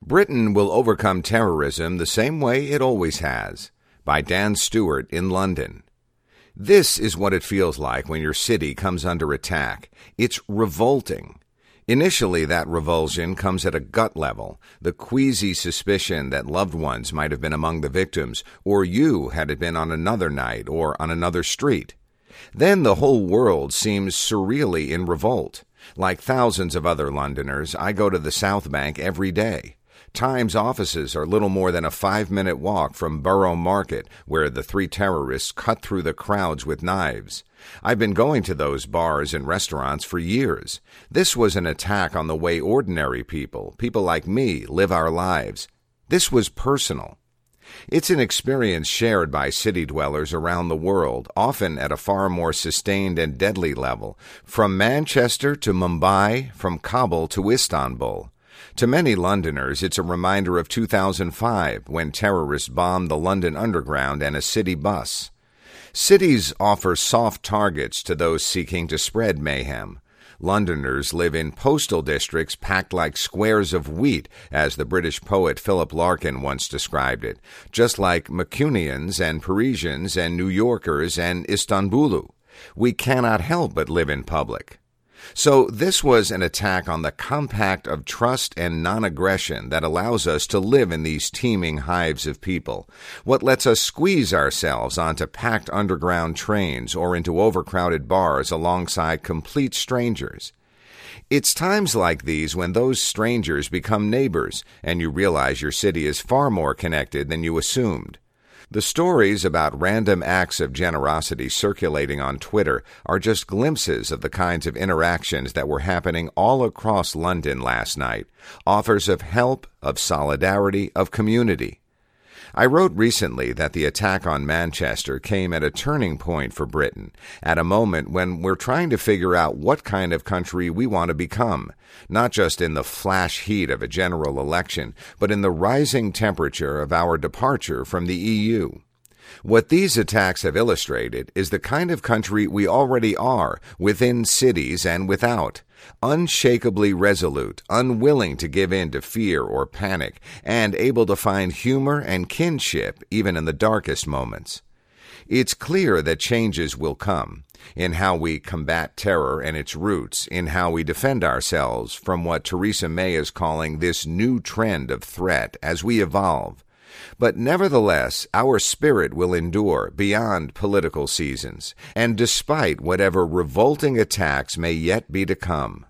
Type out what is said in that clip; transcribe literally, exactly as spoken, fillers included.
Britain Will Overcome Terrorism the Same Way It Always Has, by Dan Stewart in London. This is what it feels like when your city comes under attack. It's revolting. Initially, that revulsion comes at a gut level, the queasy suspicion that loved ones might have been among the victims, or you had it been on another night or on another street. Then the whole world seems surreally in revolt. Like thousands of other Londoners, I go to the South Bank every day. Times offices are little more than a five-minute walk from Borough Market, where the three terrorists cut through the crowds with knives. I've been going to those bars and restaurants for years. This was an attack on the way ordinary people, people like me, live our lives. This was personal. It's an experience shared by city dwellers around the world, often at a far more sustained and deadly level, from Manchester to Mumbai, from Kabul to Istanbul. To many Londoners, it's a reminder of two thousand five, when terrorists bombed the London Underground and a city bus. Cities offer soft targets to those seeking to spread mayhem. Londoners live in postal districts packed like squares of wheat, as the British poet Philip Larkin once described it, just like Mancunians and Parisians and New Yorkers and Istanbulu. We cannot help but live in public. So this was an attack on the compact of trust and non-aggression that allows us to live in these teeming hives of people, what lets us squeeze ourselves onto packed underground trains or into overcrowded bars alongside complete strangers. It's times like these when those strangers become neighbors, and you realize your city is far more connected than you assumed. The stories about random acts of generosity circulating on Twitter are just glimpses of the kinds of interactions that were happening all across London last night, offers of help, of solidarity, of community. I wrote recently that the attack on Manchester came at a turning point for Britain, at a moment when we're trying to figure out what kind of country we want to become, not just in the flash heat of a general election, but in the rising temperature of our departure from the E U. What these attacks have illustrated is the kind of country we already are, within cities and without, unshakably resolute, unwilling to give in to fear or panic, and able to find humor and kinship even in the darkest moments. It's clear that changes will come in how we combat terror and its roots, in how we defend ourselves from what Theresa May is calling this new trend of threat as we evolve. But nevertheless, our spirit will endure beyond political seasons, and despite whatever revolting attacks may yet be to come.